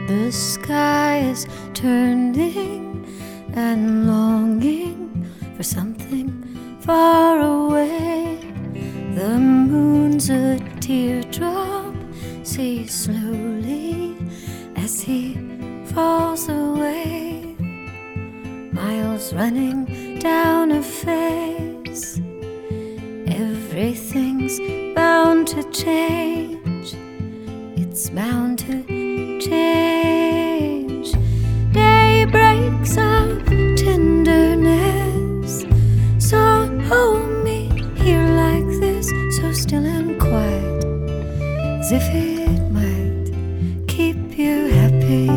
The sky is turning and longing for something far away. The moon's a teardrop, sees slowly as he falls away. Miles running down a face. Everything's bound to change. It's bound to change. Day breaks of tenderness. So hold me here like this, so still and quiet, as if it might keep you happy.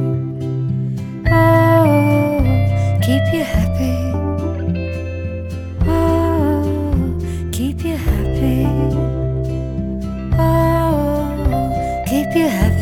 Oh, keep you happy. Oh, keep you happy. Oh, keep you happy.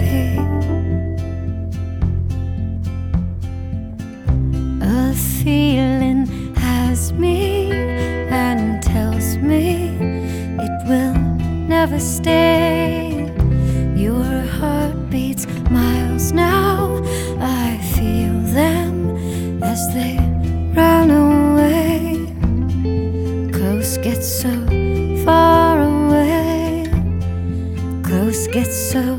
A feeling has me and tells me it will never stay. Your heart beats miles now. I feel them as they run away. Close gets so far away. Close gets so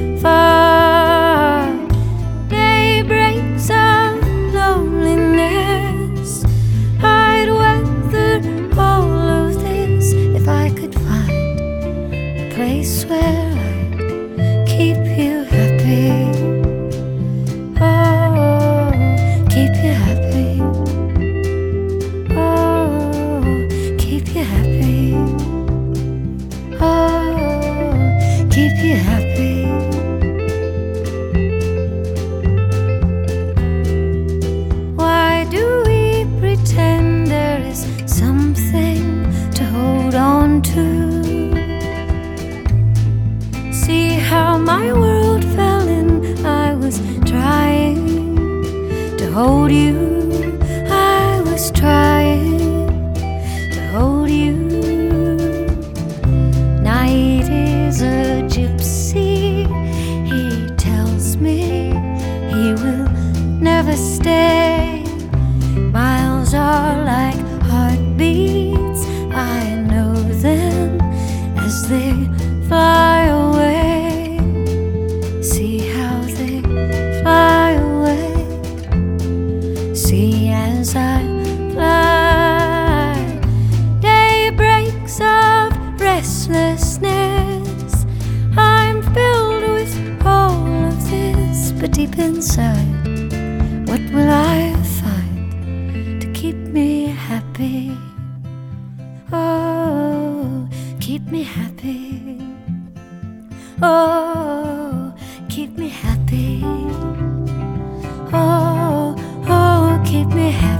far. Day breaks of loneliness. I'd weather all of this if I could find a place where I'd keep you happy. Oh, keep you happy. Oh, keep you happy. Oh, keep you happy. Why do we pretend there is something to hold on to? See how my world fell in. I was trying to hold you. I was trying to hold you. Night is a gypsy. He tells me he will never stay. Miles are like heartbeats. I know them as they fly away. See how they fly away. See as I fly. Day breaks of restlessness. I'm filled with all of this, but deep inside, what will I find to keep me happy? Oh, keep me happy. Oh, keep me happy. Oh, oh, keep me happy.